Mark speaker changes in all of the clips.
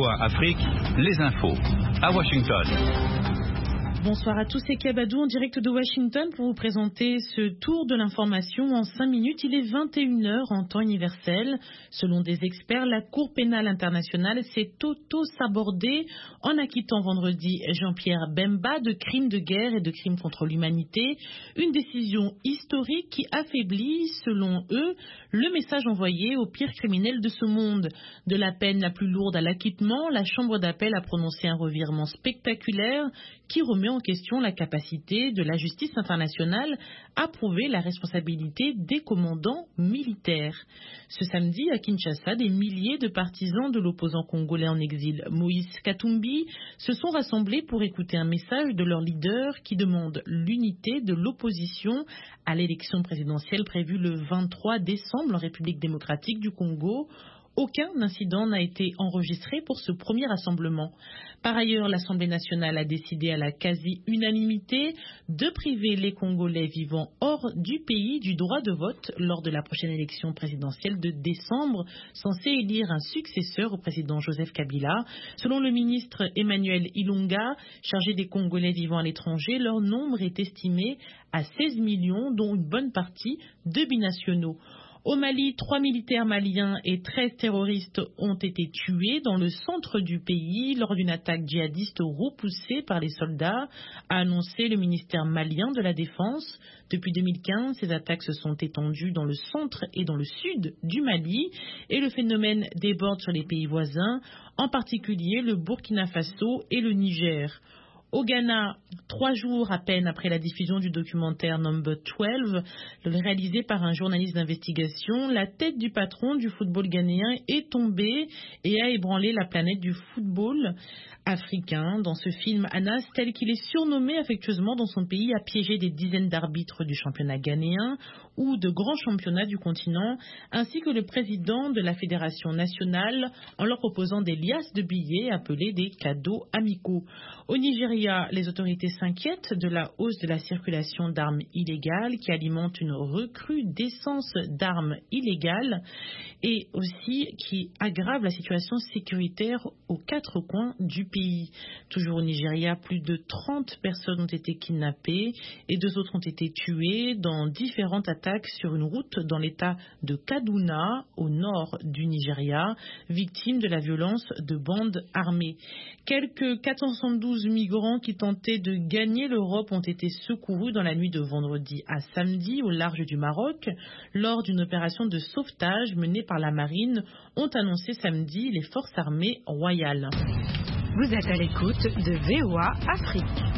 Speaker 1: VOA Afrique, les infos. À Washington.
Speaker 2: Bonsoir à tous, c'est Kabadou en direct de Washington pour vous présenter ce tour de l'information en 5 minutes. Il est 21h en temps universel. Selon des experts, la Cour pénale internationale s'est auto-sabordée en acquittant vendredi Jean-Pierre Bemba de crimes de guerre et de crimes contre l'humanité. Une décision historique qui affaiblit, selon eux, le message envoyé aux pires criminels de ce monde. De la peine la plus lourde à l'acquittement, la Chambre d'appel a prononcé un revirement spectaculaire qui remet en question la capacité de la justice internationale à prouver la responsabilité des commandants militaires. Ce samedi, à Kinshasa, des milliers de partisans de l'opposant congolais en exil Moïse Katumbi se sont rassemblés pour écouter un message de leur leader qui demande l'unité de l'opposition à l'élection présidentielle prévue le 23 décembre en République démocratique du Congo. Aucun incident n'a été enregistré pour ce premier rassemblement. Par ailleurs, l'Assemblée nationale a décidé à la quasi-unanimité de priver les Congolais vivant hors du pays du droit de vote lors de la prochaine élection présidentielle de décembre, censée élire un successeur au président Joseph Kabila. Selon le ministre Emmanuel Ilunga, chargé des Congolais vivant à l'étranger, leur nombre est estimé à 16 millions, dont une bonne partie de binationaux. Au Mali, 3 militaires maliens et 13 terroristes ont été tués dans le centre du pays lors d'une attaque djihadiste repoussée par les soldats, a annoncé le ministère malien de la Défense. Depuis 2015, ces attaques se sont étendues dans le centre et dans le sud du Mali et le phénomène déborde sur les pays voisins, en particulier le Burkina Faso et le Niger. Au Ghana, 3 jours à peine après la diffusion du documentaire Number 12, réalisé par un journaliste d'investigation, la tête du patron du football ghanéen est tombée et a ébranlé la planète du football africain. Dans ce film, Anas, tel qu'il est surnommé affectueusement dans son pays, a piégé des dizaines d'arbitres du championnat ghanéen ou de grands championnats du continent, ainsi que le président de la fédération nationale, en leur proposant des liasses de billets appelés des cadeaux amicaux. Au Nigeria, les autorités s'inquiètent de la hausse de la circulation d'armes illégales qui alimente une recrudescence d'armes illégales et aussi qui aggrave la situation sécuritaire aux 4 coins du pays. Toujours au Nigeria, plus de 30 personnes ont été kidnappées et 2 autres ont été tuées dans différentes attaques sur une route dans l'état de Kaduna, au nord du Nigeria, victime de la violence de bandes armées. Quelques 472 migrants qui tentaient de gagner l'Europe ont été secourus dans la nuit de vendredi à samedi au large du Maroc lors d'une opération de sauvetage menée par la marine, ont annoncé samedi les forces armées royales.
Speaker 3: Vous êtes à l'écoute de VOA Afrique.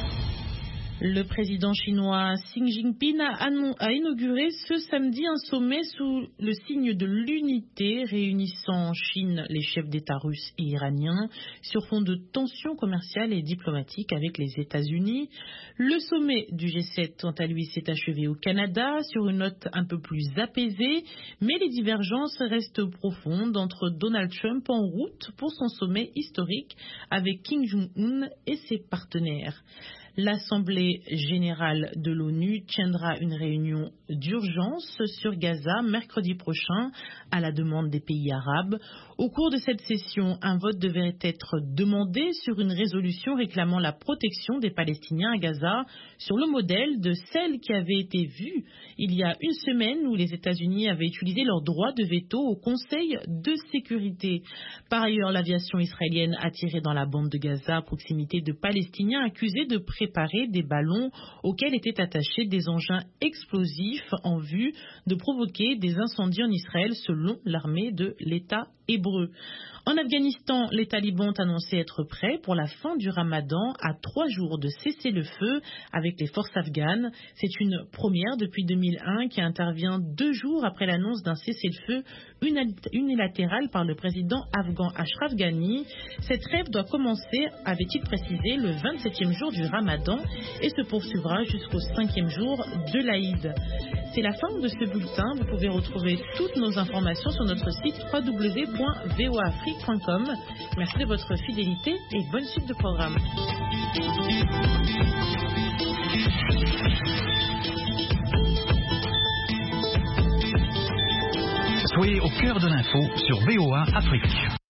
Speaker 2: Le président chinois Xi Jinping a inauguré ce samedi un sommet sous le signe de l'unité réunissant en Chine les chefs d'État russes et iraniens sur fond de tensions commerciales et diplomatiques avec les États-Unis. Le sommet du G7, quant à lui, s'est achevé au Canada sur une note un peu plus apaisée, mais les divergences restent profondes entre Donald Trump en route pour son sommet historique avec Kim Jong-un et ses partenaires. L'Assemblée générale de l'ONU tiendra une réunion d'urgence sur Gaza mercredi prochain à la demande des pays arabes. Au cours de cette session, un vote devait être demandé sur une résolution réclamant la protection des Palestiniens à Gaza sur le modèle de celle qui avait été vue il y a une semaine où les États-Unis avaient utilisé leur droit de veto au Conseil de sécurité. Par ailleurs, l'aviation israélienne a tiré dans la bande de Gaza à proximité de Palestiniens accusés de préparer des ballons auxquels étaient attachés des engins explosifs en vue de provoquer des incendies en Israël selon l'armée de l'État hébreu. En Afghanistan, les talibans ont annoncé être prêts pour la fin du ramadan à 3 jours de cessez-le-feu avec les forces afghanes. C'est une première depuis 2001 qui intervient 2 jours après l'annonce d'un cessez-le-feu unilatéral par le président afghan Ashraf Ghani. Cette trêve doit commencer, avait-il précisé, le 27e jour du ramadan et se poursuivra jusqu'au 5e jour de l'Aïd. C'est la fin de ce bulletin. Vous pouvez retrouver toutes nos informations sur notre site www.voafrique.com. Merci de votre fidélité et bonne suite de programme.
Speaker 1: Soyez au cœur de l'info sur VOA Afrique.